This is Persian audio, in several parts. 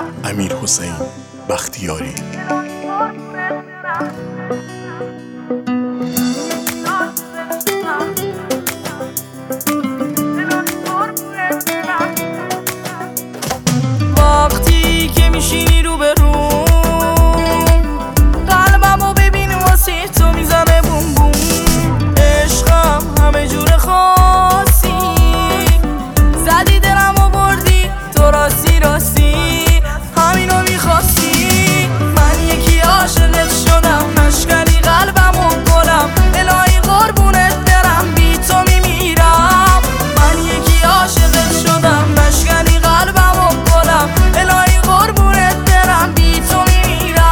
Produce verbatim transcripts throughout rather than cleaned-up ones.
امیرحسین بختیاری. وقتی که میشینی رو به روم، قلبمو ببین واسه تو میزنه بوم بوم. عشقم همه جور خاصی، زدی دلمو بردی تو راستی راستی، همینو میخواستی. من یکی عاشقت شدم، مشکنی قلبمو گلم، الهی قربونت برم بی تو میمیرم. من یکی عاشقت شدم، مشکنی قلبمو گلم، الهی قربونت برم بی تو میمیرم.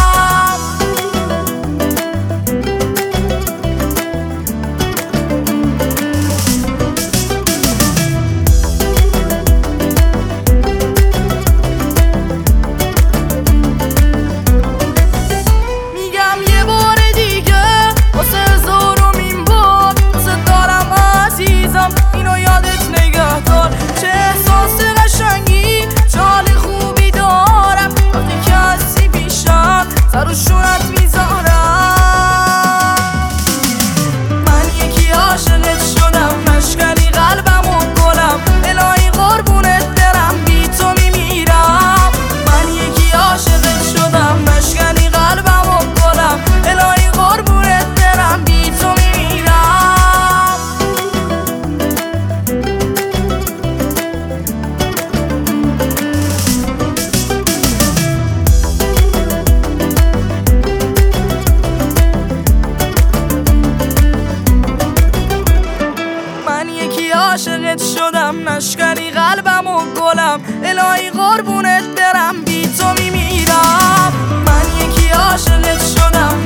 میگم یه بار دیگه واسه هزارمین بار، واسه دارم عزیزم اینو یادت نگه دار. چه احساس قشنگی، چه حال خوبی دارم وقتی که هستی پیشم، سر و شونت میذارم. من یکی عاشقت شدم، مشکنی قلبمو گلم، الهی قربونت برم بی تو میمیرم. من یکی عاشقت شدم، مشکنی قلبمو گلم، الهی قربونت برم بی تو میمیرم. من یکی عاشقت شدم، مشکنی قلبمو گلم، الهی قربونت برم بی تو میمیرم. من یکی عاشقت شدم،